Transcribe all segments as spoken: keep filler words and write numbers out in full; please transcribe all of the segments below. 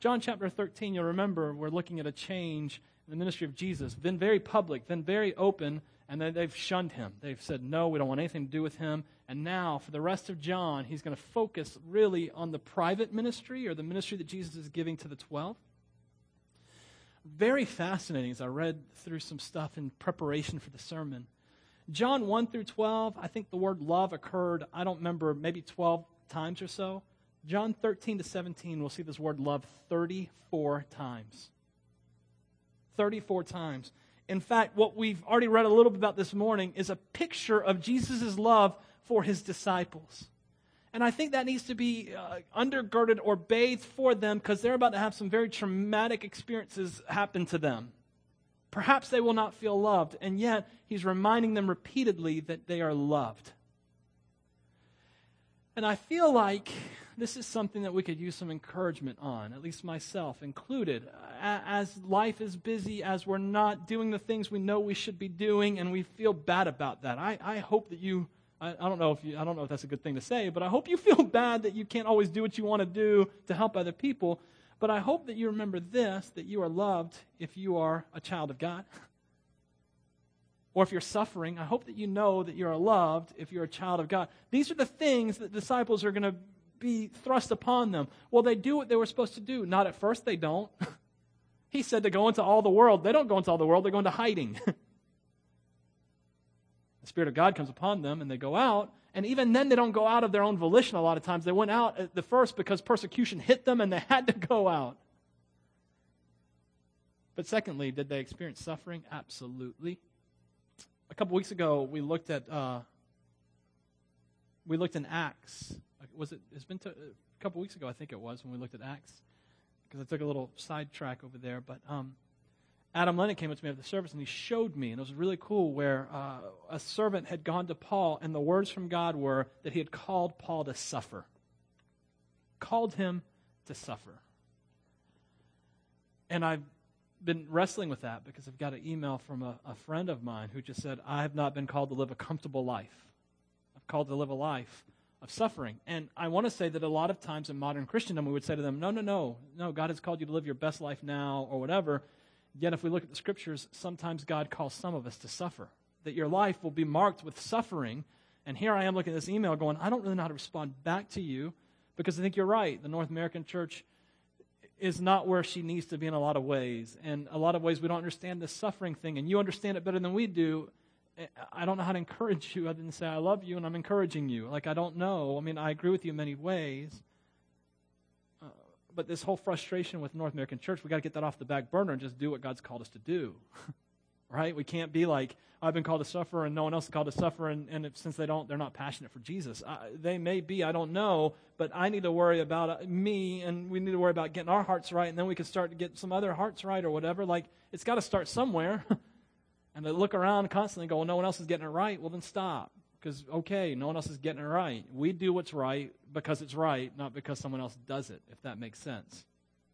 John chapter thirteen, you'll remember, we're looking at a change in the ministry of Jesus. Been very public, been very open, and then they've shunned him. They've said, no, we don't want anything to do with him. And now, for the rest of John, he's going to focus really on the private ministry, or the ministry that Jesus is giving to the twelve. Very fascinating as I read through some stuff in preparation for the sermon. John one through twelve, I think the word love occurred, I don't remember, maybe twelve times or so. John thirteen to seventeen, we'll see this word love thirty-four times. thirty-four times. In fact, what we've already read a little bit about this morning is a picture of Jesus' love for his disciples. And I think that needs to be uh, undergirded or bathed for them, because they're about to have some very traumatic experiences happen to them. Perhaps they will not feel loved, and yet he's reminding them repeatedly that they are loved. And I feel like this is something that we could use some encouragement on, at least myself included. As life is busy, as we're not doing the things we know we should be doing, and we feel bad about that. I, I hope that you, I, I don't know if you, I don't know if that's a good thing to say, but I hope you feel bad that you can't always do what you want to do to help other people. But I hope that you remember this, that you are loved if you are a child of God. Or if you're suffering, I hope that you know that you are loved if you're a child of God. These are the things that disciples are going to be thrust upon them. Well, they do what they were supposed to do. Not at first, they don't. He said to go into all the world. They don't go into all the world, they go into hiding. The Spirit of God comes upon them and they go out. And even then, they don't go out of their own volition a lot of times. They went out at the first because persecution hit them and they had to go out. But secondly, did they experience suffering? Absolutely. A couple weeks ago, we looked at uh, we looked in Acts. Was it? It's been to, a couple weeks ago, I think it was, when we looked at Acts, because I took a little sidetrack over there. But um, Adam Lennon came up to me after the service, and he showed me, and it was really cool, where uh, a servant had gone to Paul, and the words from God were that he had called Paul to suffer. Called him to suffer. And I've been wrestling with that because I've got an email from a, a friend of mine who just said, I have not been called to live a comfortable life. I've called to live a life of suffering. And I want to say that a lot of times in modern Christendom, we would say to them, no, no, no, no, God has called you to live your best life now or whatever. Yet if we look at the scriptures, sometimes God calls some of us to suffer, that your life will be marked with suffering. And here I am looking at this email going, I don't really know how to respond back to you, because I think you're right. The North American church is not where she needs to be in a lot of ways. And a lot of ways we don't understand this suffering thing, and you understand it better than we do. I don't know how to encourage you other than say, I love you and I'm encouraging you. Like, I don't know. I mean, I agree with you in many ways. Uh, but this whole frustration with North American church, we got to get that off the back burner and just do what God's called us to do. Right? We can't be like, I've been called to suffer and no one else is called to suffer, and, and if, since they don't, they're not passionate for Jesus. Uh, they may be, I don't know, but I need to worry about uh, me, and we need to worry about getting our hearts right, and then we can start to get some other hearts right or whatever. Like, it's got to start somewhere. And to look around constantly and go, well, no one else is getting it right, well, then stop. Because, okay, no one else is getting it right. We do what's right because it's right, not because someone else does it, if that makes sense.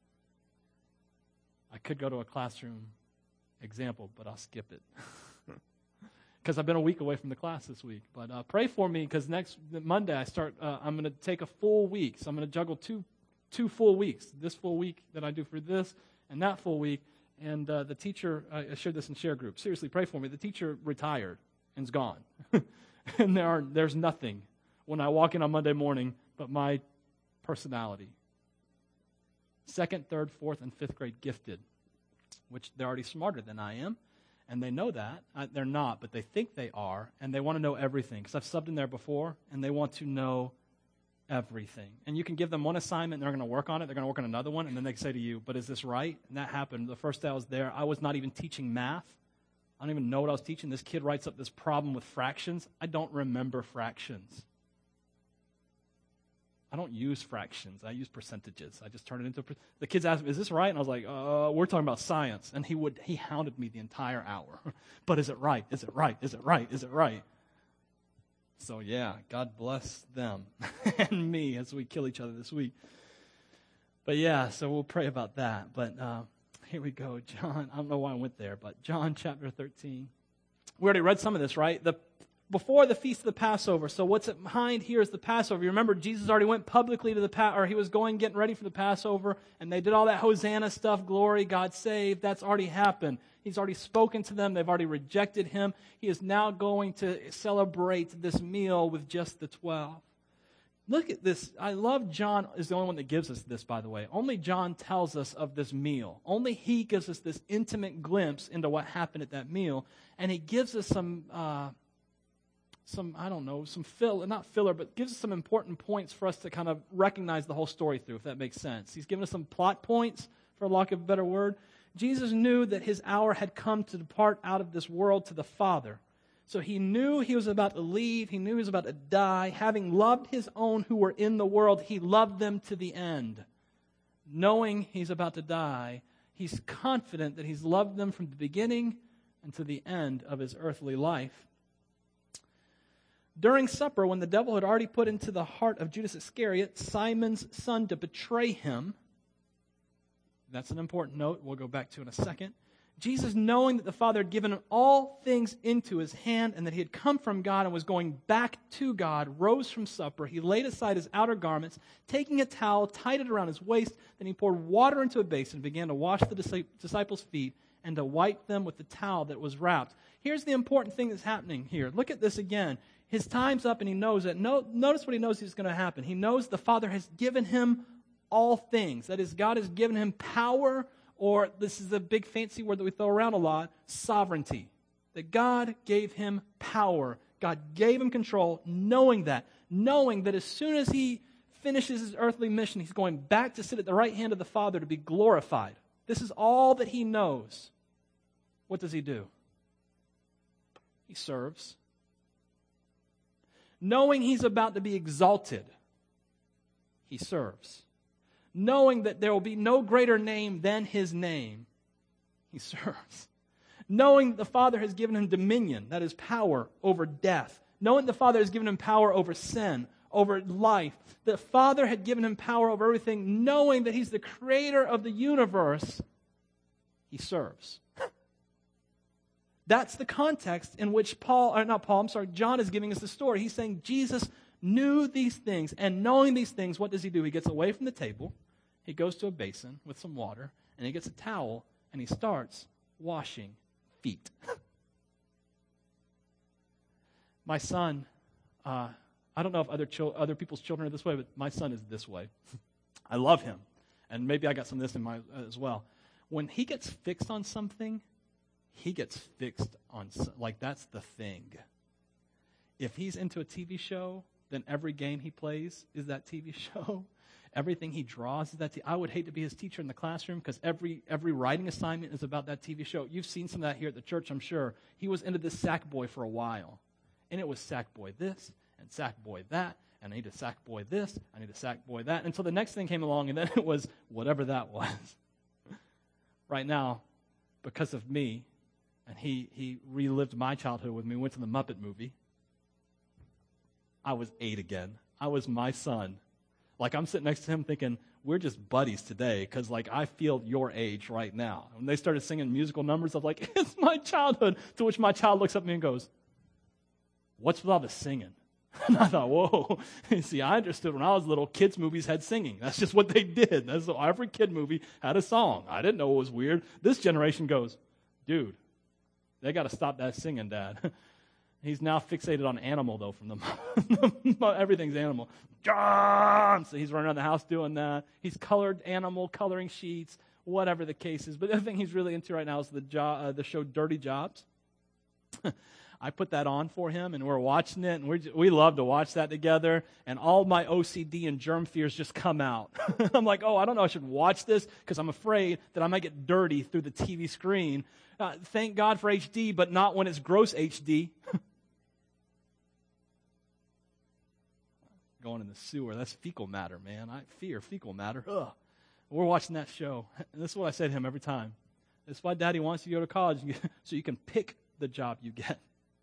I could go to a classroom example, but I'll skip it. Because I've been a week away from the class this week. But uh, pray for me, because next Monday I start, uh, I'm going to take a full week. So I'm going to juggle two two full weeks. This full week that I do for this, and that full week. And uh, the teacher, I shared this in share group. Seriously, pray for me. The teacher retired and is gone. And there are, there's nothing when I walk in on Monday morning but my personality. Second, third, fourth, and fifth grade gifted, which they're already smarter than I am. And they know that. I, they're not, but they think they are. And they want to know everything. Because I've subbed in there before, and they want to know everything. And you can give them one assignment, and they're going to work on it. They're going to work on another one, and then they say to you, but is this right? And that happened. The first day I was there, I was not even teaching math. I don't even know what I was teaching. This kid writes up this problem with fractions. I don't remember fractions. I don't use fractions. I use percentages. I just turn it into, per- the kids asked me, is this right? And I was like, uh, we're talking about science. And he would, he hounded me the entire hour. But is it right? Is it right? Is it right? Is it right? So yeah, God bless them and me as we kill each other this week. But yeah, so we'll pray about that. But uh, here we go, John. I don't know why I went there, but John chapter thirteen. We already read some of this, right? The before the Feast of the Passover. So what's behind here is the Passover. You remember Jesus already went publicly to the, pa- or he was going, getting ready for the Passover, and they did all that Hosanna stuff, glory, God saved. That's already happened. He's already spoken to them. They've already rejected him. He is now going to celebrate this meal with just the twelve. Look at this. I love John is the only one that gives us this, by the way. Only John tells us of this meal. Only he gives us this intimate glimpse into what happened at that meal. And he gives us some, uh, some I don't know, some fill, not filler, but gives us some important points for us to kind of recognize the whole story through, if that makes sense. He's given us some plot points, for lack of a better word. Jesus knew that his hour had come to depart out of this world to the Father. So he knew he was about to leave. He knew he was about to die. Having loved his own who were in the world, he loved them to the end. Knowing he's about to die, he's confident that he's loved them from the beginning and to the end of his earthly life. During supper, when the devil had already put into the heart of Judas Iscariot, Simon's son, to betray him, that's an important note we'll go back to in a second. Jesus, knowing that the Father had given him all things into his hand and that he had come from God and was going back to God, rose from supper. He laid aside his outer garments, taking a towel, tied it around his waist. Then he poured water into a basin and began to wash the disciples' feet and to wipe them with the towel that was wrapped. Here's the important thing that's happening here. Look at this again. His time's up and he knows it. No, notice what he knows is going to happen. He knows the Father has given him all things. That is, God has given him power, or this is a big fancy word that we throw around a lot, sovereignty. That God gave him power. God gave him control, knowing that. Knowing that as soon as he finishes his earthly mission, he's going back to sit at the right hand of the Father to be glorified. This is all that he knows. What does he do? He serves. Knowing he's about to be exalted, he serves. Knowing that there will be no greater name than his name, he serves. Knowing that the Father has given him dominion, that is power over death. Knowing the Father has given him power over sin, over life. The Father had given him power over everything. Knowing that he's the creator of the universe, he serves. That's the context in which Paul, or not Paul, I'm sorry, John is giving us the story. He's saying Jesus knew these things, and knowing these things, what does he do? He gets away from the table, he goes to a basin with some water, and he gets a towel, and he starts washing feet. My son, uh, I don't know if other chil- other people's children are this way, but my son is this way. I love him, and maybe I got some of this in my uh, as well. When he gets fixed on something, he gets fixed on, like that's the thing. If he's into a T V show, then every game he plays is that T V show. Everything he draws is that T V. I would hate to be his teacher in the classroom because every every writing assignment is about that T V show. You've seen some of that here at the church, I'm sure. He was into this Sackboy for a while. And it was Sackboy this and Sackboy that. And I need a Sackboy this. I need a Sackboy that. Until the next thing came along, and then it was whatever that was. Right now, because of me, and he, he relived my childhood with me, went to the Muppet movie. I was eight again. I was my son. Like, I'm sitting next to him thinking, we're just buddies today because, like, I feel your age right now. When they started singing musical numbers, I'm like, it's my childhood. To which my child looks up at me and goes, what's with all the singing? And I thought, whoa. See, I understood when I was little, kids' movies had singing. That's just what they did. That's what, every kid movie had a song. I didn't know it was weird. This generation goes, dude, they got to stop that singing, Dad. He's now fixated on animal, though, from the everything's animal. John! So he's running around the house doing that. He's colored animal, coloring sheets, whatever the case is. But the other thing he's really into right now is the, jo- uh, the show Dirty Jobs. I put that on for him, and we're watching it, and we we love to watch that together, and all my O C D and germ fears just come out. I'm like, oh, I don't know, I should watch this because I'm afraid that I might get dirty through the T V screen. Uh, thank God for H D, but not when it's gross H D. Going in the sewer, that's fecal matter, man. I fear fecal matter. Ugh. We're watching that show, and this is what I say to him every time. This is why Daddy wants you to go to college, so you can pick the job you get.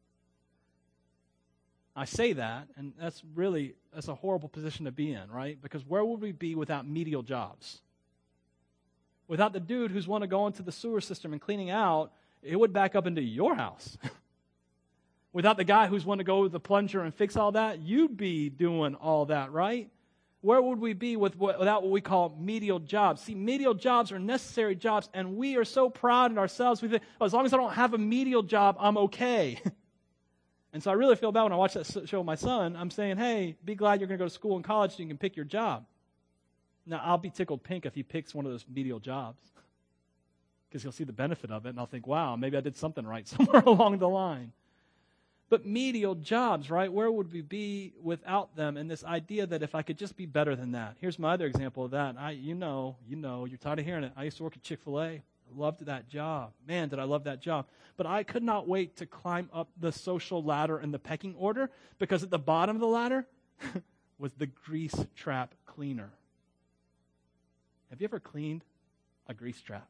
I say that, and that's really, that's a horrible position to be in, right? Because where would we be without medial jobs? Without the dude who's want to go into the sewer system and cleaning out, it would back up into your house. Without the guy who's wanting to go with the plunger and fix all that, you'd be doing all that, right? Where would we be with what, without what we call menial jobs? See, menial jobs are necessary jobs, and we are so proud in ourselves. We think, oh, as long as I don't have a menial job, I'm okay. And so I really feel bad when I watch that show with my son. I'm saying, hey, be glad you're going to go to school and college so you can pick your job. Now, I'll be tickled pink if he picks one of those menial jobs, because he'll see the benefit of it, and I'll think, wow, maybe I did something right somewhere along the line. But menial jobs, right? Where would we be without them? And this idea that if I could just be better than that. Here's my other example of that. I, you know, you know, you're tired of hearing it. I used to work at Chick-fil-A. I loved that job. Man, did I love that job. But I could not wait to climb up the social ladder in the pecking order, because at the bottom of the ladder was the grease trap cleaner. Have you ever cleaned a grease trap?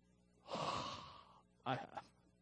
I have.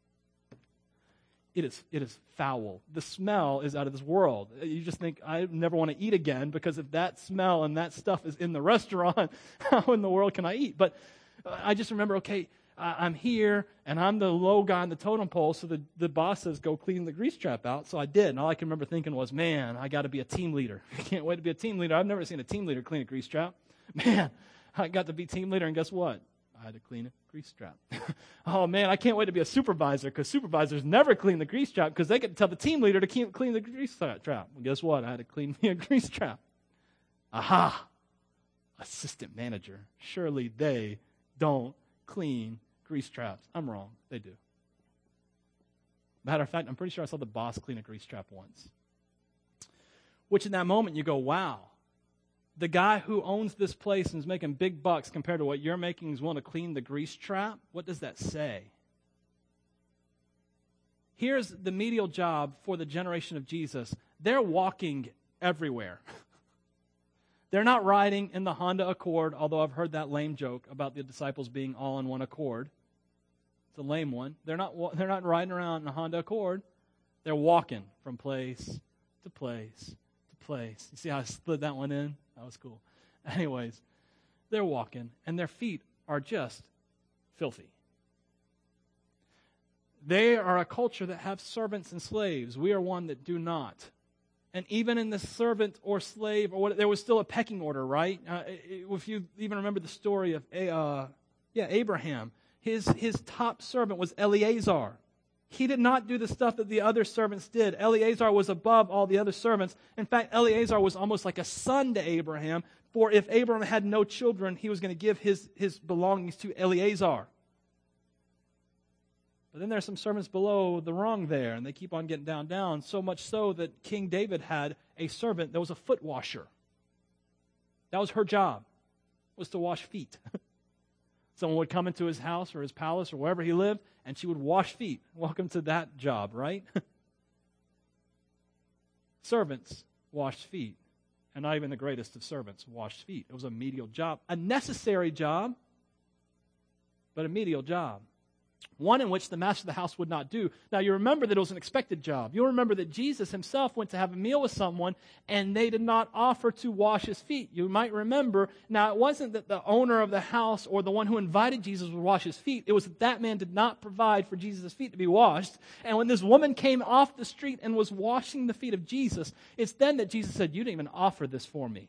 It is, it is foul. The smell is out of this world. You just think, I never want to eat again, because if that smell and that stuff is in the restaurant, how in the world can I eat? But uh, I just remember, okay, uh, I'm here, and I'm the low guy on the totem pole, so the, the boss says, go clean the grease trap out. So I did, and all I can remember thinking was, man, I got to be a team leader. I can't wait to be a team leader. I've never seen a team leader clean a grease trap. Man, I got to be team leader, and guess what? I had to clean a grease trap. Oh, man, I can't wait to be a supervisor, because supervisors never clean the grease trap, because they get to tell the team leader to keep, clean the grease trap. Well, guess what? I had to clean me a grease trap. Aha! Assistant manager. Surely they don't clean grease traps. I'm wrong. They do. Matter of fact, I'm pretty sure I saw the boss clean a grease trap once. Which in that moment you go, wow. The guy who owns this place and is making big bucks compared to what you're making is willing to clean the grease trap? What does that say? Here's the menial job for the generation of Jesus. They're walking everywhere. They're not riding in the Honda Accord, although I've heard that lame joke about the disciples being all in one accord. It's a lame one. They're not, they're not riding around in a Honda Accord. They're walking from place to place to place. You see how I slid that one in? That was cool. Anyways, they're walking, and their feet are just filthy. They are a culture that have servants and slaves. We are one that do not. And even in the servant or slave, or what, there was still a pecking order, right? Uh, if you even remember the story of uh, yeah, Abraham, his, his top servant was Eleazar. He did not do the stuff that the other servants did. Eleazar was above all the other servants. In fact, Eleazar was almost like a son to Abraham, for if Abraham had no children, he was going to give his, his belongings to Eleazar. But then there's some servants below the rung there, and they keep on getting down, down, so much so that King David had a servant that was a foot washer. That was her job, was to wash feet. Someone would come into his house or his palace or wherever he lived, and she would wash feet. Welcome to that job, right? Servants washed feet, and not even the greatest of servants washed feet. It was a menial job, a necessary job, but a menial job. One in which the master of the house would not do. Now, you remember that it was an expected job. You'll remember that Jesus himself went to have a meal with someone, and they did not offer to wash his feet. You might remember, now, it wasn't that the owner of the house or the one who invited Jesus would wash his feet. It was that that man did not provide for Jesus' feet to be washed. And when this woman came off the street and was washing the feet of Jesus, it's then that Jesus said, you didn't even offer this for me.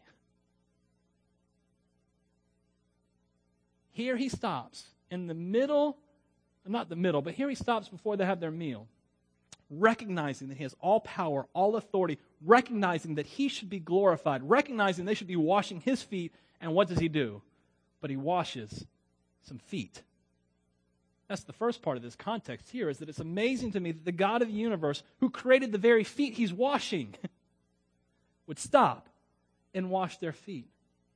Here he stops in the middle Not the middle, but here he stops before they have their meal, recognizing that he has all power, all authority, recognizing that he should be glorified, recognizing they should be washing his feet, and what does he do? But he washes some feet. That's the first part of this context here, is that it's amazing to me that the God of the universe, who created the very feet he's washing, would stop and wash their feet.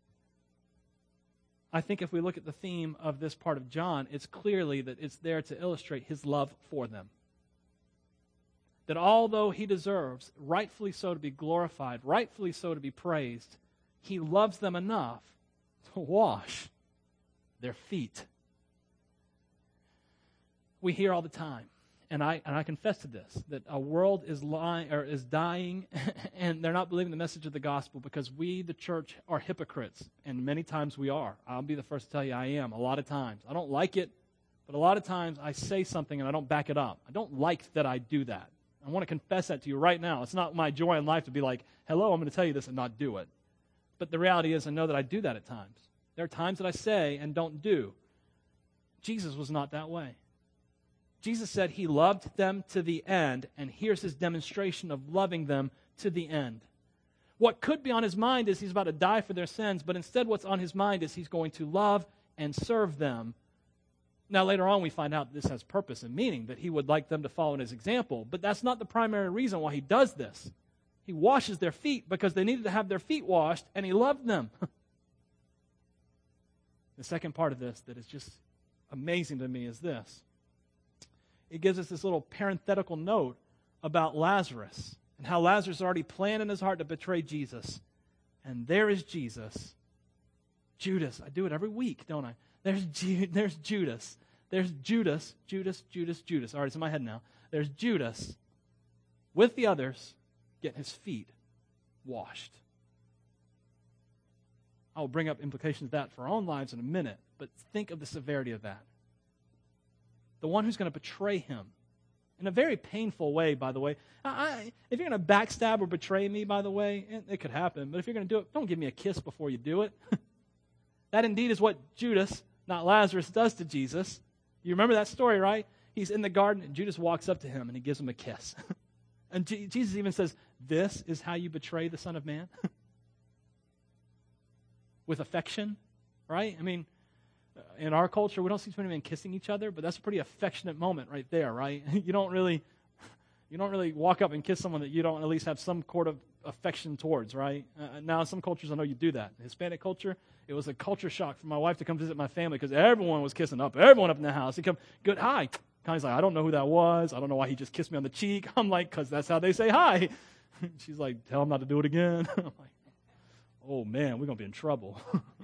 I think if we look at the theme of this part of John, it's clearly that it's there to illustrate his love for them. That although he deserves, rightfully so, to be glorified, rightfully so to be praised, he loves them enough to wash their feet. We hear all the time, and I and I confess to this, that a world is lying or is dying, and they're not believing the message of the gospel because we, the church, are hypocrites, and many times we are. I'll be the first to tell you I am. A lot of times, I don't like it, but a lot of times I say something and I don't back it up. I don't like that I do that. I want to confess that to you right now. It's not my joy in life to be like, hello, I'm going to tell you this and not do it. But the reality is I know that I do that at times. There are times that I say and don't do. Jesus was not that way. Jesus said he loved them to the end, and here's his demonstration of loving them to the end. What could be on his mind is he's about to die for their sins, but instead what's on his mind is he's going to love and serve them. Now, later on, we find out this has purpose and meaning, that he would like them to follow in his example, but that's not the primary reason why he does this. He washes their feet because they needed to have their feet washed, and he loved them. The second part of this that is just amazing to me is this. It gives us this little parenthetical note about Lazarus and how Lazarus already planned in his heart to betray Jesus. And there is Jesus. Judas. I do it every week, don't I? There's, Ju- there's Judas. There's Judas, Judas, Judas, Judas. All right, it's in my head now. There's Judas with the others getting his feet washed. I will bring up implications of that for our own lives in a minute, but think of the severity of that. The one who's going to betray him in a very painful way, by the way. I, I, if you're going to backstab or betray me, by the way, it, it could happen, but if you're going to do it, don't give me a kiss before you do it. That indeed is what Judas, not Lazarus, does to Jesus. You remember that story, right? He's in the garden, and Judas walks up to him, and he gives him a kiss. And G- Jesus even says, this is how you betray the Son of Man? With affection, right? I mean, in our culture, we don't see too many men kissing each other, but that's a pretty affectionate moment right there, right? You don't really, you don't really walk up and kiss someone that you don't at least have some sort of affection towards, right? Uh, now, in some cultures, I know you do that. In Hispanic culture, it was a culture shock for my wife to come visit my family because everyone was kissing up, everyone up in the house. He come, good, hi. Connie's like, I don't know who that was. I don't know why he just kissed me on the cheek. I'm like, because that's how they say hi. She's like, tell him not to do it again. I'm like, oh man, we're going to be in trouble.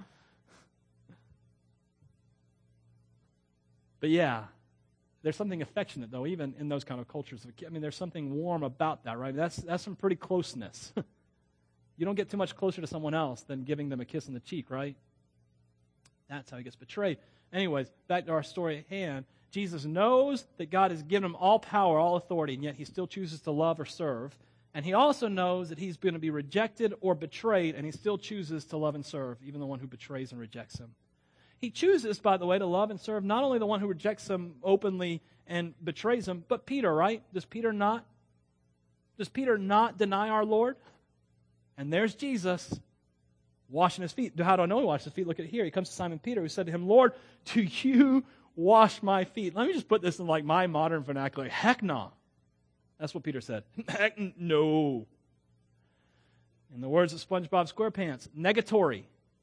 But yeah, there's something affectionate, though, even in those kind of cultures. I mean, there's something warm about that, right? That's that's some pretty closeness. You don't get too much closer to someone else than giving them a kiss on the cheek, right? That's how he gets betrayed. Anyways, back to our story at hand. Jesus knows that God has given him all power, all authority, and yet he still chooses to love or serve. And he also knows that he's going to be rejected or betrayed, and he still chooses to love and serve, even the one who betrays and rejects him. He chooses, by the way, to love and serve not only the one who rejects him openly and betrays him, but Peter, right? Does Peter not? Does Peter not deny our Lord? And there's Jesus washing his feet. How do I know he washed his feet? Look at it here. He comes to Simon Peter, who said to him, Lord, do you wash my feet? Let me just put this in like my modern vernacular. Heck no. That's what Peter said. Heck no. In the words of SpongeBob SquarePants, negatory.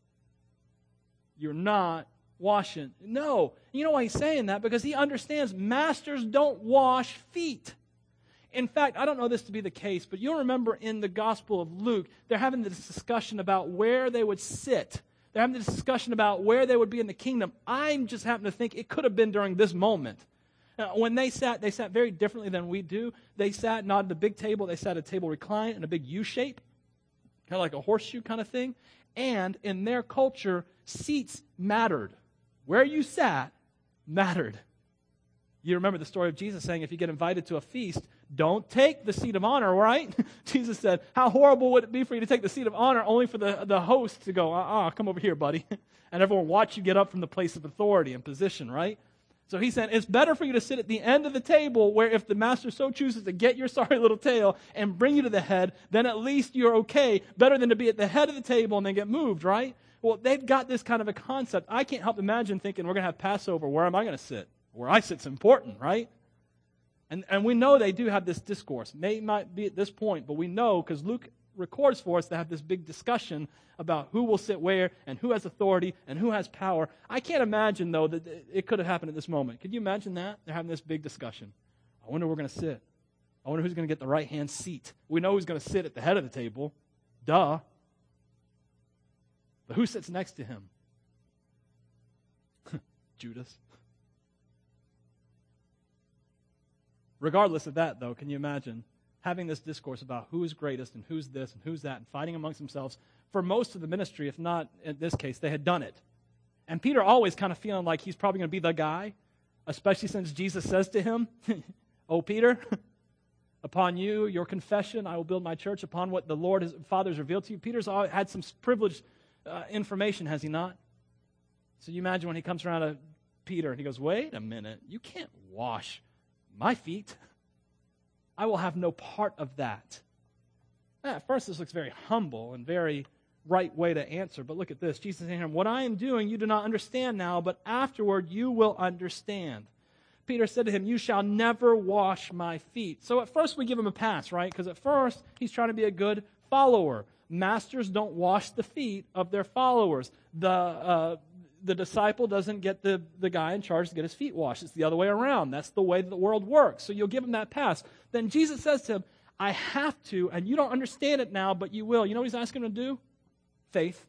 You're not washing. No. You know why he's saying that? Because he understands masters don't wash feet. In fact, I don't know this to be the case, but you'll remember in the Gospel of Luke, they're having this discussion about where they would sit. They're having this discussion about where they would be in the kingdom. I just happen to think it could have been during this moment. Now, when they sat, they sat very differently than we do. They sat not at a big table. They sat at a table reclined in a big U shape, kind of like a horseshoe kind of thing. And in their culture, seats mattered. Where you sat mattered. You remember the story of Jesus saying, if you get invited to a feast, don't take the seat of honor, right? Jesus said, how horrible would it be for you to take the seat of honor only for the, the host to go, uh-uh, come over here, buddy. And everyone watch you get up from the place of authority and position, right? So he said, it's better for you to sit at the end of the table where if the master so chooses to get your sorry little tail and bring you to the head, then at least you're okay. Better than to be at the head of the table and then get moved, right? Well, they've got this kind of a concept. I can't help imagine thinking, we're going to have Passover. Where am I going to sit? Where I sit's important, right? And and we know they do have this discourse. May not be at this point, but we know because Luke records for us to have this big discussion about who will sit where and who has authority and who has power. I can't imagine, though, that it could have happened at this moment. Could you imagine that? They're having this big discussion. I wonder where we're going to sit. I wonder who's going to get the right-hand seat. We know who's going to sit at the head of the table. Duh. But who sits next to him? Judas. Regardless of that, though, can you imagine having this discourse about who is greatest and who's this and who's that and fighting amongst themselves? For most of the ministry, if not in this case, they had done it. And Peter always kind of feeling like he's probably going to be the guy, especially since Jesus says to him, oh, Peter, Upon you, your confession, I will build my church upon what the Lord, his Father, has revealed to you. Peter's had some privileged uh, information, has he not? So you imagine when he comes around to Peter and he goes, wait a minute, you can't wash my feet. I will have no part of that. At first, this looks very humble and very right way to answer, but look at this. Jesus is saying to him, what I am doing you do not understand now, but afterward you will understand. Peter said to him, you shall never wash my feet. So at first we give him a pass, right? Because at first he's trying to be a good follower. Masters don't wash the feet of their followers. The uh, the disciple doesn't get the, the guy in charge to get his feet washed. It's the other way around. That's the way the world works. So you'll give him that pass. Then Jesus says to him, I have to, and you don't understand it now, but you will. You know what he's asking him to do? Faith.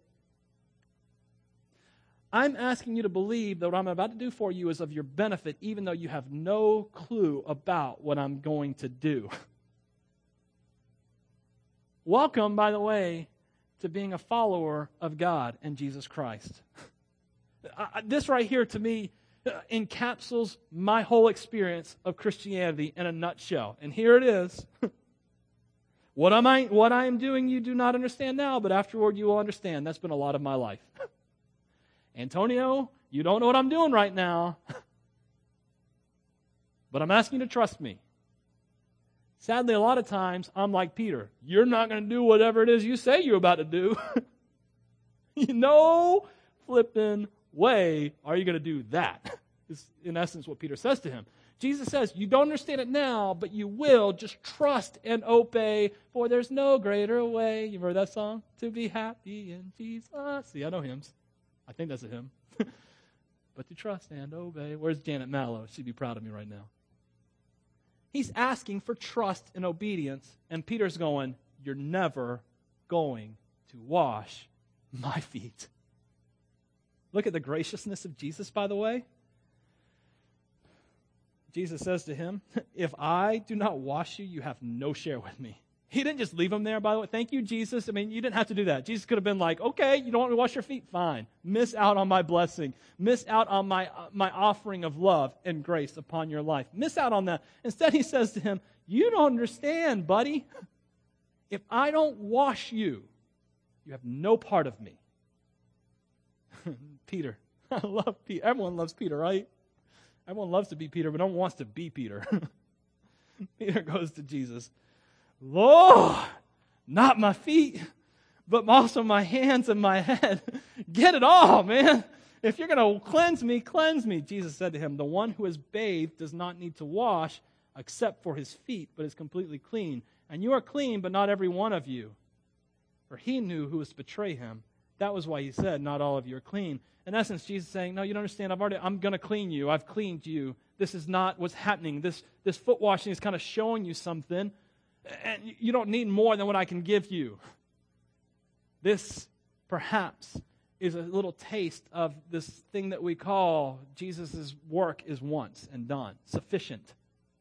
I'm asking you to believe that what I'm about to do for you is of your benefit, even though you have no clue about what I'm going to do. Welcome, by the way, to being a follower of God and Jesus Christ. I, this right here, to me, encapsulates my whole experience of Christianity in a nutshell. And here it is. What am I, what I am doing you do not understand now, but afterward you will understand. That's been a lot of my life. Antonio, you don't know what I'm doing right now, but I'm asking you to trust me. Sadly, a lot of times, I'm like Peter. You're not going to do whatever it is you say you're about to do. No flipping way are you going to do that. Is in essence what Peter says to him. Jesus says, you don't understand it now, but you will. Just trust and obey, for there's no greater way. You've heard that song? To be happy in Jesus. See, I know hymns. I think that's a hymn. But to trust and obey. Where's Janet Mallow? She'd be proud of me right now. He's asking for trust and obedience, and Peter's going, you're never going to wash my feet. Look at the graciousness of Jesus, by the way. Jesus says to him, if I do not wash you, you have no share with me. He didn't just leave him there, by the way. Thank you, Jesus. I mean, you didn't have to do that. Jesus could have been like, okay, you don't want me to wash your feet? Fine. Miss out on my blessing. Miss out on my, uh, my offering of love and grace upon your life. Miss out on that. Instead, he says to him, you don't understand, buddy. If I don't wash you, you have no part of me. Peter. I love Peter. Everyone loves Peter, right? Everyone loves to be Peter, but no one wants to be Peter. Peter goes to Jesus. Lord, not my feet, but also my hands and my head. Get it all, man. If you're going to cleanse me, cleanse me. Jesus said to him, the one who is bathed does not need to wash except for his feet, but is completely clean. And you are clean, but not every one of you. For he knew who was to betray him. That was why he said, not all of you are clean. In essence, Jesus is saying, no, you don't understand. I've already, I'm going to clean you. I've cleaned you. This is not what's happening. This, this foot washing is kind of showing you something. And you don't need more than what I can give you. This, perhaps, is a little taste of this thing that we call Jesus' work is once and done, sufficient.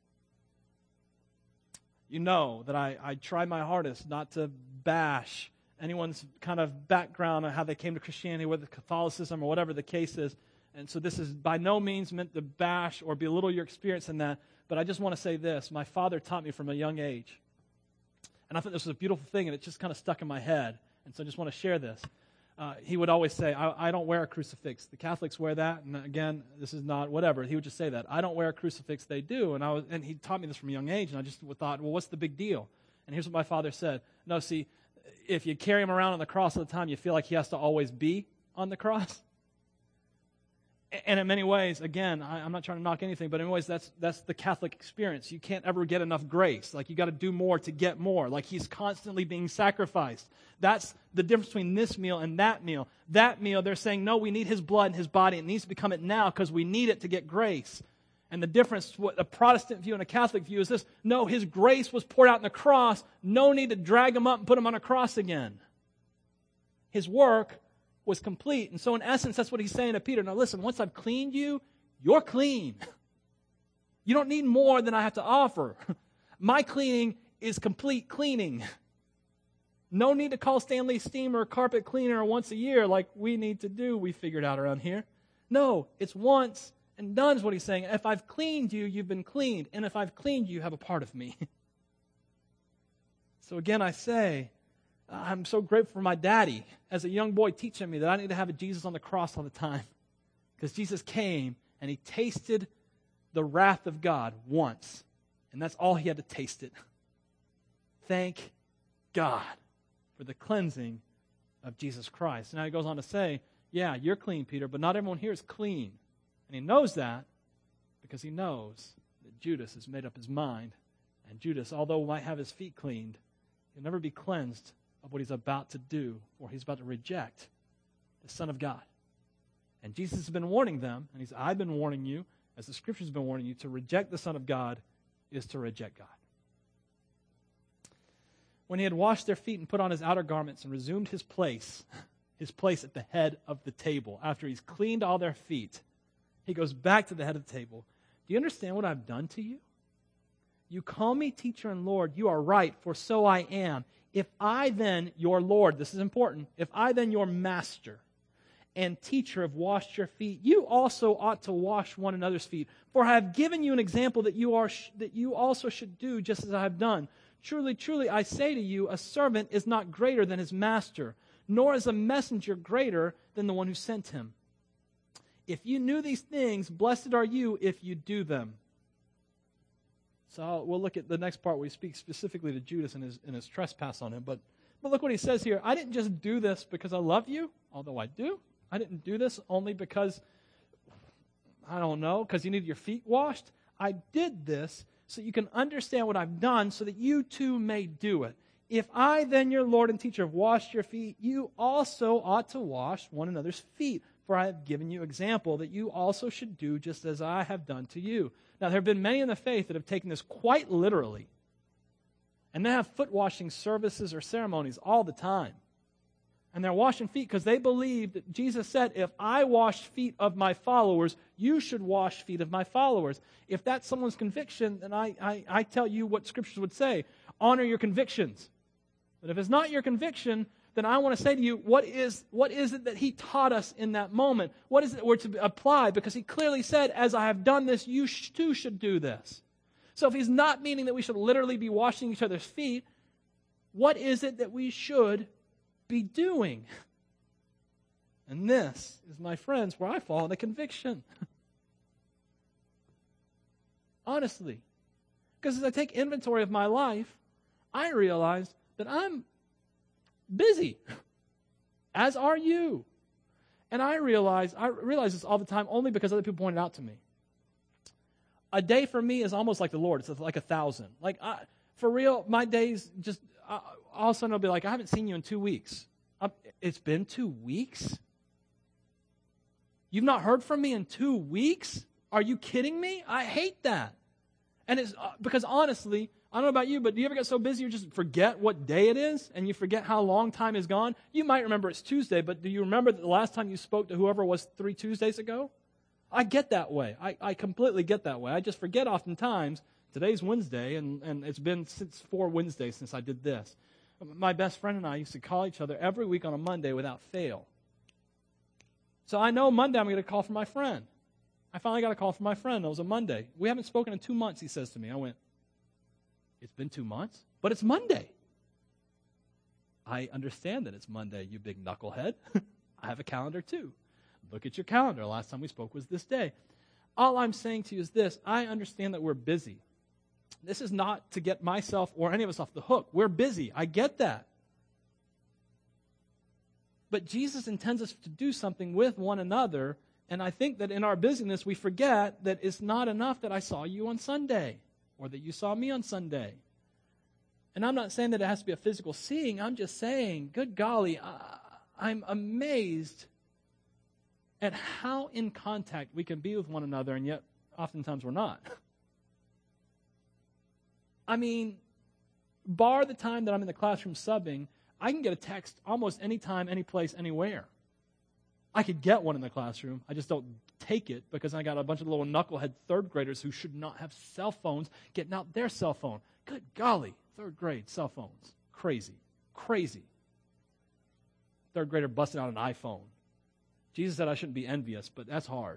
You know that I, I try my hardest not to bash anyone's kind of background on how they came to Christianity, whether Catholicism or whatever the case is. And so this is by no means meant to bash or belittle your experience in that. But I just want to say this. My father taught me from a young age. And I thought this was a beautiful thing, and it just kind of stuck in my head. And so I just want to share this. Uh, he would always say, I, I don't wear a crucifix. The Catholics wear that. And again, this is not whatever. He would just say that. I don't wear a crucifix. They do. And I was, and he taught me this from a young age. And I just thought, well, what's the big deal? And here's what my father said. No, see, if you carry him around on the cross all the time, you feel like he has to always be on the cross. And in many ways, again, I, I'm not trying to knock anything, but in many ways, that's that's the Catholic experience. You can't ever get enough grace. Like, you got to do more to get more. Like, he's constantly being sacrificed. That's the difference between this meal and that meal. That meal, they're saying, no, we need his blood and his body. It needs to become it now because we need it to get grace. And the difference, what a Protestant view and a Catholic view is this. No, his grace was poured out on the cross. No need to drag him up and put him on a cross again. His work was complete. And so in essence, that's what he's saying to Peter. Now listen, once I've cleaned you, you're clean. You don't need more than I have to offer. My cleaning is complete cleaning. No need to call Stanley Steamer carpet cleaner once a year like we need to do, we figured out around here. No, it's once and done is what he's saying. If I've cleaned you, you've been cleaned. And if I've cleaned you, you have a part of me. So again, I say, I'm so grateful for my daddy as a young boy teaching me that I need to have a Jesus on the cross all the time. Because Jesus came and he tasted the wrath of God once. And that's all he had to taste it. Thank God for the cleansing of Jesus Christ. Now he goes on to say, yeah, you're clean, Peter, but not everyone here is clean. And he knows that because he knows that Judas has made up his mind. And Judas, although might have his feet cleaned, he'll never be cleansed of what he's about to do, or he's about to reject the Son of God. And Jesus has been warning them, and he said, I've been warning you, as the Scriptures have been warning you, to reject the Son of God is to reject God. When he had washed their feet and put on his outer garments and resumed his place, his place at the head of the table, after he's cleaned all their feet, he goes back to the head of the table. Do you understand what I've done to you? You call me teacher and Lord. You are right, for so I am. If I then, your Lord, this is important, if I then, your master and teacher, have washed your feet, you also ought to wash one another's feet. For I have given you an example that you are that you also should do just as I have done. Truly, truly, I say to you, a servant is not greater than his master, nor is a messenger greater than the one who sent him. If you knew these things, blessed are you if you do them. So I'll, we'll look at the next part where he speaks specifically to Judas and his, and his trespass on him. But, but look what he says here. I didn't just do this because I love you, although I do. I didn't do this only because, I don't know, because you need your feet washed. I did this so you can understand what I've done so that you too may do it. If I then, your Lord and teacher, have washed your feet, you also ought to wash one another's feet. For I have given you example that you also should do just as I have done to you. Now, there have been many in the faith that have taken this quite literally. And they have foot washing services or ceremonies all the time. And they're washing feet because they believe that Jesus said, if I wash feet of my followers, you should wash feet of my followers. If that's someone's conviction, then I, I, I tell you what Scriptures would say. Honor your convictions. But if it's not your conviction, then I want to say to you, what is, what is it that he taught us in that moment? What is it we're to apply? Because he clearly said, as I have done this, you sh- too should do this. So if he's not meaning that we should literally be washing each other's feet, what is it that we should be doing? And this is, my friends, where I fall into conviction. Honestly. Because as I take inventory of my life, I realize that I'm busy, as are you. And I realize, I realize this all the time only because other people point it out to me. A day for me is almost like the Lord. It's like a thousand. Like, I, for real, my days just, uh, all of a sudden I'll be like, I haven't seen you in two weeks. I'm, it's been two weeks? You've not heard from me in two weeks? Are you kidding me? I hate that. And it's uh, because honestly, I don't know about you, but do you ever get so busy you just forget what day it is and you forget how long time is gone? You might remember it's Tuesday, but do you remember the last time you spoke to whoever was three Tuesdays ago? I get that way. I, I completely get that way. I just forget oftentimes. Today's Wednesday, and, and it's been since four Wednesdays since I did this. My best friend and I used to call each other every week on a Monday without fail. So I know Monday I'm going to get a call from my friend. I finally got a call from my friend. It was a Monday. We haven't spoken in two months, he says to me. I went, it's been two months, but it's Monday. I understand that it's Monday, you big knucklehead. I have a calendar too. Look at your calendar. Last time we spoke was this day. All I'm saying to you is this. I understand that we're busy. This is not to get myself or any of us off the hook. We're busy. I get that. But Jesus intends us to do something with one another, and I think that in our busyness we forget that it's not enough that I saw you on Sunday or that you saw me on Sunday. And I'm not saying that it has to be a physical seeing. I'm just saying, good golly, I, I'm amazed at how in contact we can be with one another, and yet oftentimes we're not. I mean, bar the time that I'm in the classroom subbing, I can get a text almost anytime, any place, anywhere. I could get one in the classroom. I just don't take it because I got a bunch of little knucklehead third graders who should not have cell phones getting out their cell phone. Good golly, third grade cell phones. Crazy. Crazy. Third grader busting out an iPhone. Jesus said I shouldn't be envious, but that's hard.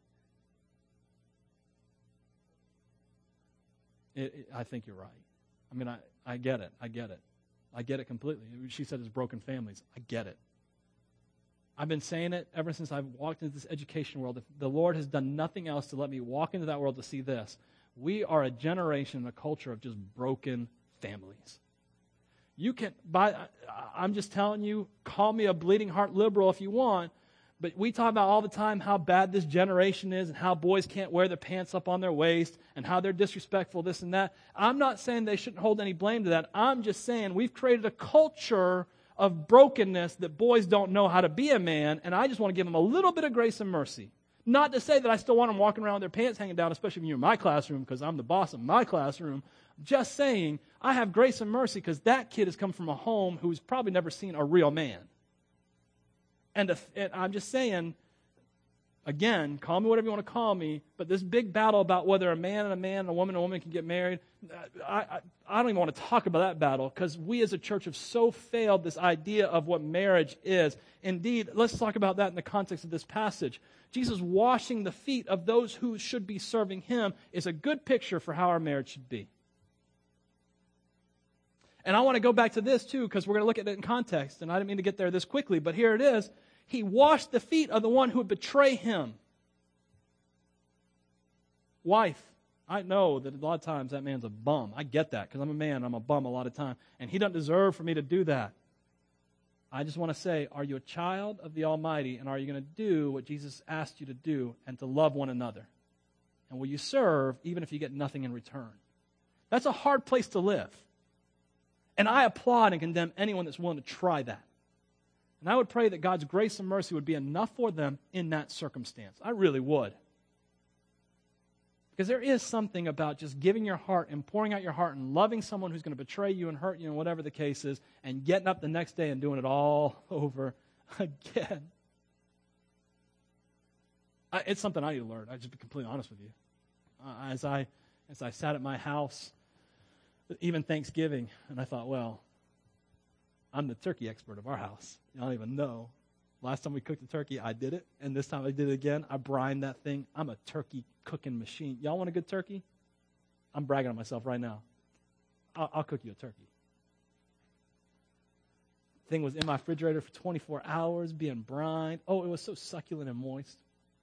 it, it, I think you're right. I mean, I, I get it. I get it. I get it completely. She said it's broken families. I get it. I've been saying it ever since I've walked into this education world. If the Lord has done nothing else to let me walk into that world to see this. We are a generation, a culture of just broken families. You can, by, I'm just telling you, call me a bleeding heart liberal if you want, but we talk about all the time how bad this generation is and how boys can't wear their pants up on their waist and how they're disrespectful, this and that. I'm not saying they shouldn't hold any blame to that. I'm just saying we've created a culture of brokenness that boys don't know how to be a man, and I just want to give them a little bit of grace and mercy. Not to say that I still want them walking around with their pants hanging down, especially when you're in my classroom, because I'm the boss of my classroom. Just saying, I have grace and mercy because that kid has come from a home who's probably never seen a real man. And, if, and I'm just saying, again, call me whatever you want to call me, but this big battle about whether a man and a man and a woman and a woman can get married, I, I, I don't even want to talk about that battle because we as a church have so failed this idea of what marriage is. Indeed, let's talk about that in the context of this passage. Jesus washing the feet of those who should be serving him is a good picture for how our marriage should be. And I want to go back to this too because we're going to look at it in context, and I didn't mean to get there this quickly, but here it is. He washed the feet of the one who would betray him. Wife, I know that a lot of times that man's a bum. I get that because I'm a man. I'm a bum a lot of time. And he doesn't deserve for me to do that. I just want to say, are you a child of the Almighty, and are you going to do what Jesus asked you to do and to love one another? And will you serve even if you get nothing in return? That's a hard place to live. And I applaud and condemn anyone that's willing to try that. And I would pray that God's grace and mercy would be enough for them in that circumstance. I really would. Because there is something about just giving your heart and pouring out your heart and loving someone who's going to betray you and hurt you and whatever the case is, and getting up the next day and doing it all over again. I, it's something I need to learn. I'll just be completely honest with you. Uh, as I as I sat at my house, even Thanksgiving, and I thought, well, I'm the turkey expert of our house. You don't even know. Last time we cooked a turkey, I did it. And this time I did it again. I brined that thing. I'm a turkey cooking machine. Y'all want a good turkey? I'm bragging on myself right now. I'll, I'll cook you a turkey. Thing was in my refrigerator for twenty-four hours, being brined. Oh, it was so succulent and moist.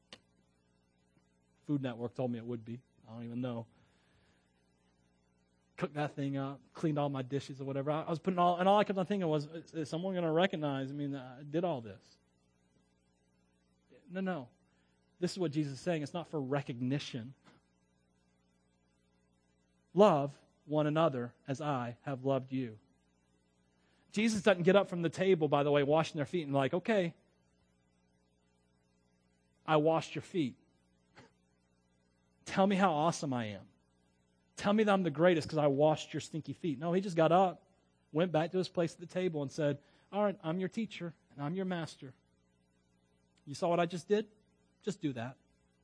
Food Network told me it would be. I don't even know. Cooked that thing up, cleaned all my dishes or whatever. I was putting all, and all I kept on thinking was, is, is someone going to recognize, I mean, I did all this? No, no. This is what Jesus is saying. It's not for recognition. Love one another as I have loved you. Jesus doesn't get up from the table, by the way, washing their feet and like, okay, I washed your feet. Tell me how awesome I am. Tell me that I'm the greatest because I washed your stinky feet. No, he just got up, went back to his place at the table and said, all right, I'm your teacher and I'm your master. You saw what I just did? Just do that.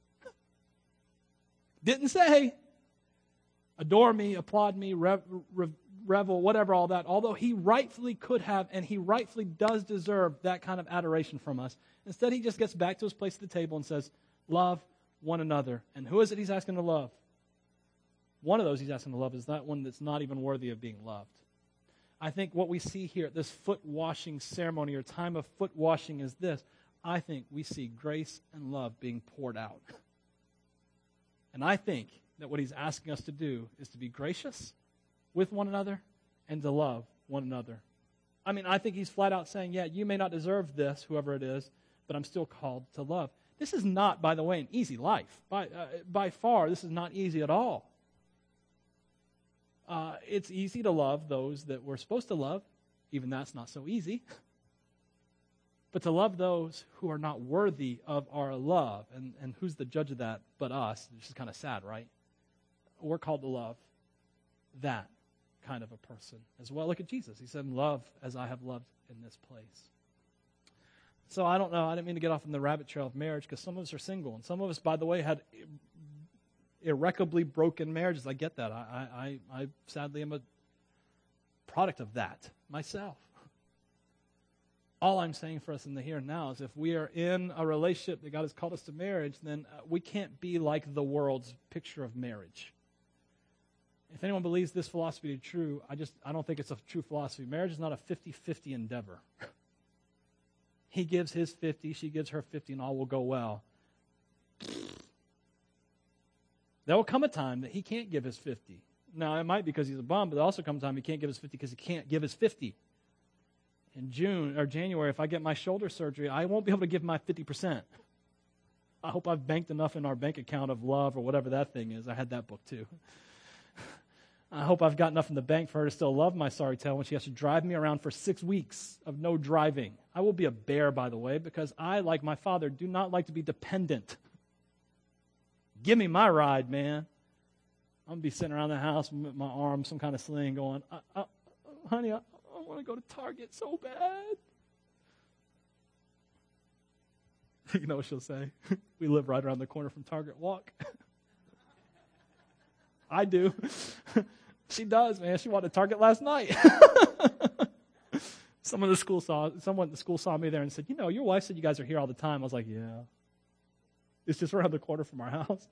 Didn't say, adore me, applaud me, rev, rev, revel, whatever, all that. Although he rightfully could have, and he rightfully does deserve that kind of adoration from us. Instead, he just gets back to his place at the table and says, love one another. And who is it he's asking to love? One of those he's asking to love is that one that's not even worthy of being loved. I think what we see here at this foot washing ceremony or time of foot washing is this. I think we see grace and love being poured out. And I think that what he's asking us to do is to be gracious with one another and to love one another. I mean, I think he's flat out saying, yeah, you may not deserve this, whoever it is, but I'm still called to love. This is not, by the way, an easy life. By, uh, by far, this is not easy at all. Uh, it's easy to love those that we're supposed to love. Even that's not so easy. But to love those who are not worthy of our love, and, and who's the judge of that but us? Which is kind of sad, right? We're called to love that kind of a person as well. Look at Jesus. He said, love as I have loved in this place. So I don't know. I didn't mean to get off on the rabbit trail of marriage because some of us are single. And some of us, by the way, had irrecoverably broken marriages. I get that. I, I, I sadly am a product of that myself. All I'm saying for us in the here and now is if we are in a relationship that God has called us to marriage, then we can't be like the world's picture of marriage. If anyone believes this philosophy to be true, I just I don't think it's a true philosophy. Marriage is not a fifty-fifty endeavor. He gives his fifty, she gives her fifty, and all will go well. There will come a time that he can't give his fifty. Now, it might be because he's a bum, but there also comes a time he can't give his fifty because he can't give his fifty. In June or January, if I get my shoulder surgery, I won't be able to give my fifty percent. I hope I've banked enough in our bank account of love or whatever that thing is. I had that book too. I hope I've got enough in the bank for her to still love my sorry tail when she has to drive me around for six weeks of no driving. I will be a bear, by the way, because I, like my father, do not like to be dependent. Give me my ride, man. I'm going to be sitting around the house with my arm, some kind of sling, going, I, I, honey, I, I want to go to Target so bad. You know what she'll say? We live right around the corner from Target. Walk. I do. She does, man. She wanted Target last night. Someone at the school saw someone at the school saw me there and said, you know, your wife said you guys are here all the time. I was like, yeah. It's just around the corner from our house.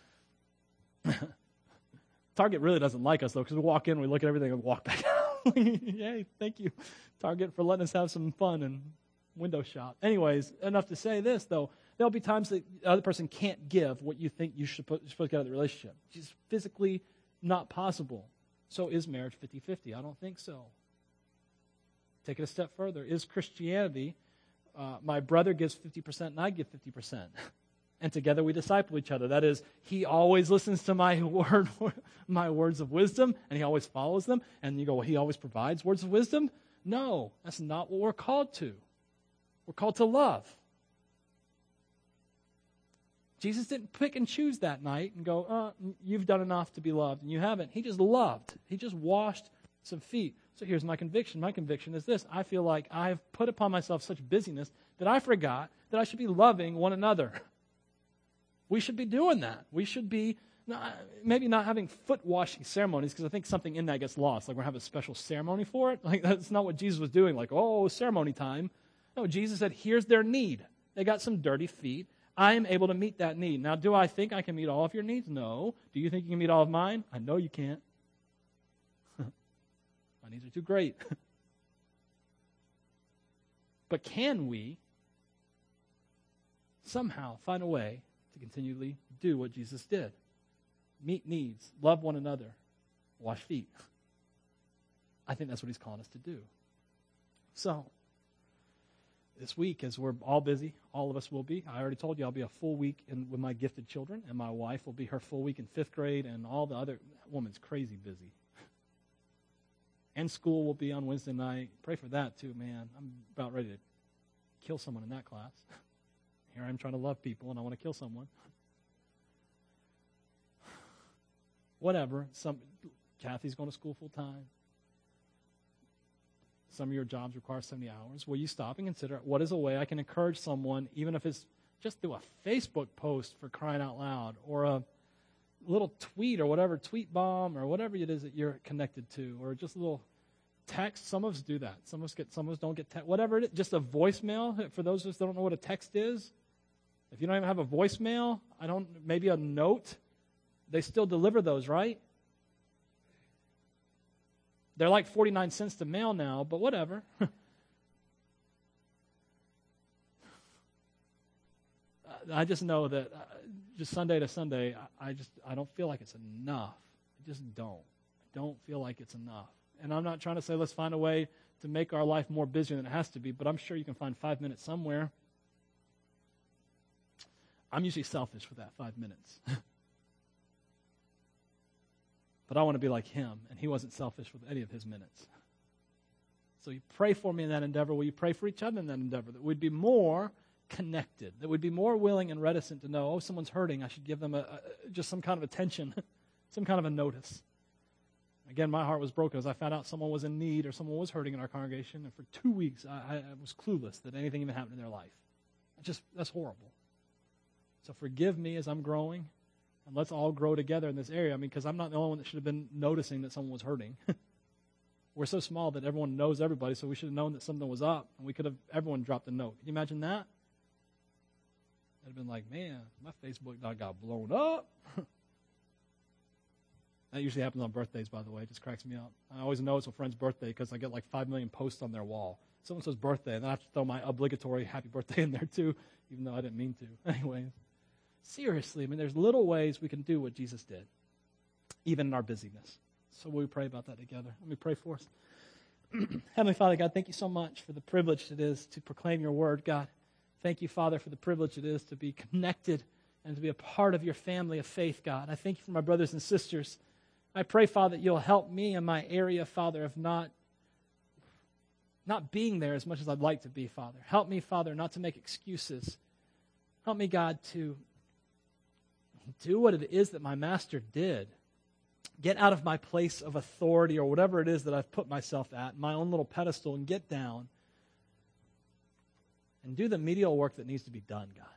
Target really doesn't like us, though, because we walk in, we look at everything, and walk back out. Yay, thank you, Target, for letting us have some fun and window shop. Anyways, enough to say this, though. There'll be times that the other person can't give what you think you should put, you're supposed to get out of the relationship. It's just physically not possible. So is marriage fifty-fifty? I don't think so. Take it a step further. Is Christianity, uh, my brother gives fifty percent and I give fifty percent? And together we disciple each other. That is, he always listens to my word, my words of wisdom, and he always follows them. And you go, well, he always provides words of wisdom? No, that's not what we're called to. We're called to love. Jesus didn't pick and choose that night and go, uh, you've done enough to be loved, and you haven't. He just loved. He just washed some feet. So here's my conviction. My conviction is this. I feel like I've put upon myself such busyness that I forgot that I should be loving one another. We should be doing that. We should be not, maybe not having foot washing ceremonies, because I think something in that gets lost. Like we're having a special ceremony for it. Like that's not what Jesus was doing. Like, oh, ceremony time. No, Jesus said, here's their need. They got some dirty feet. I am able to meet that need. Now, do I think I can meet all of your needs? No. Do you think you can meet all of mine? I know you can't. My needs are too great. But can we somehow find a way to continually do what Jesus did? Meet needs, love one another, wash feet. I think that's what he's calling us to do. So, this week, as we're all busy, all of us will be. I already told you I'll be a full week in, with my gifted children, and my wife will be her full week in fifth grade, and all the other, that woman's crazy busy. And school will be on Wednesday night. Pray for that too, man. I'm about ready to kill someone in that class. Here I am trying to love people, and I want to kill someone. Whatever. Some Kathy's going to school full time. Some of your jobs require seventy hours. Will you stop and consider what is a way I can encourage someone, even if it's just through a Facebook post for crying out loud, or a little tweet or whatever, tweet bomb or whatever it is that you're connected to, or just a little text. Some of us do that. Some of us get, some of us don't get text. Whatever it is, just a voicemail. For those of us that don't know what a text is, if you don't even have a voicemail, I don't. Maybe a note. They still deliver those, right? They're like forty-nine cents to mail now, but whatever. I just know that uh, just Sunday to Sunday, I, I just I don't feel like it's enough. I just don't. I don't feel like it's enough. And I'm not trying to say let's find a way to make our life more busy than it has to be, but I'm sure you can find five minutes somewhere. I'm usually selfish with that five minutes. But I want to be like him, and he wasn't selfish with any of his minutes. So you pray for me in that endeavor. Will you pray for each other in that endeavor? That we'd be more connected, that we'd be more willing and reticent to know, oh, someone's hurting. I should give them a, a, just some kind of attention, some kind of a notice. Again, my heart was broken as I found out someone was in need or someone was hurting in our congregation, and for two weeks I, I was clueless that anything even happened in their life. Just that's horrible. So forgive me as I'm growing. And let's all grow together in this area. I mean, because I'm not the only one that should have been noticing that someone was hurting. We're so small that everyone knows everybody, so we should have known that something was up, and we could have, everyone dropped a note. Can you imagine that? I'd have been like, man, my Facebook dog got blown up. That usually happens on birthdays, by the way. It just cracks me up. I always know it's a friend's birthday because I get like five million posts on their wall. Someone says birthday, and then I have to throw my obligatory happy birthday in there too, even though I didn't mean to. Anyway, seriously, I mean, there's little ways we can do what Jesus did, even in our busyness. So will we pray about that together? Let me pray for us. Heavenly Father, God, thank you so much for the privilege it is to proclaim your word, God. Thank you, Father, for the privilege it is to be connected and to be a part of your family of faith, God. I thank you for my brothers and sisters. I pray, Father, that you'll help me in my area, Father, of not, not being there as much as I'd like to be, Father. Help me, Father, not to make excuses. Help me, God, to do what it is that my master did. Get out of my place of authority or whatever it is that I've put myself at, my own little pedestal, and get down and do the medial work that needs to be done, God.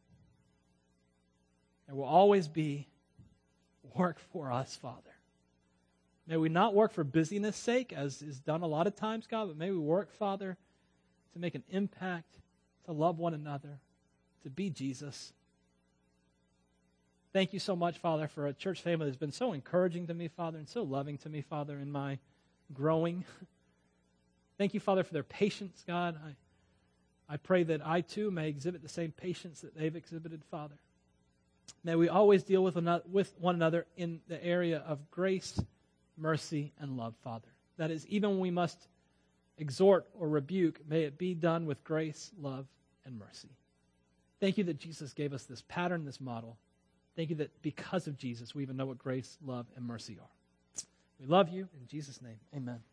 There will always be work for us, Father. May we not work for busyness' sake, as is done a lot of times, God, but may we work, Father, to make an impact, to love one another, to be Jesus. Thank you so much, Father, for a church family that's been so encouraging to me, Father, and so loving to me, Father, in my growing. Thank you, Father, for their patience, God. I, I pray that I, too, may exhibit the same patience that they've exhibited, Father. May we always deal with, another, with one another in the area of grace, mercy, and love, Father. That is, even when we must exhort or rebuke, may it be done with grace, love, and mercy. Thank you that Jesus gave us this pattern, this model. Thank you that because of Jesus, we even know what grace, love, and mercy are. We love you. In Jesus' name, amen.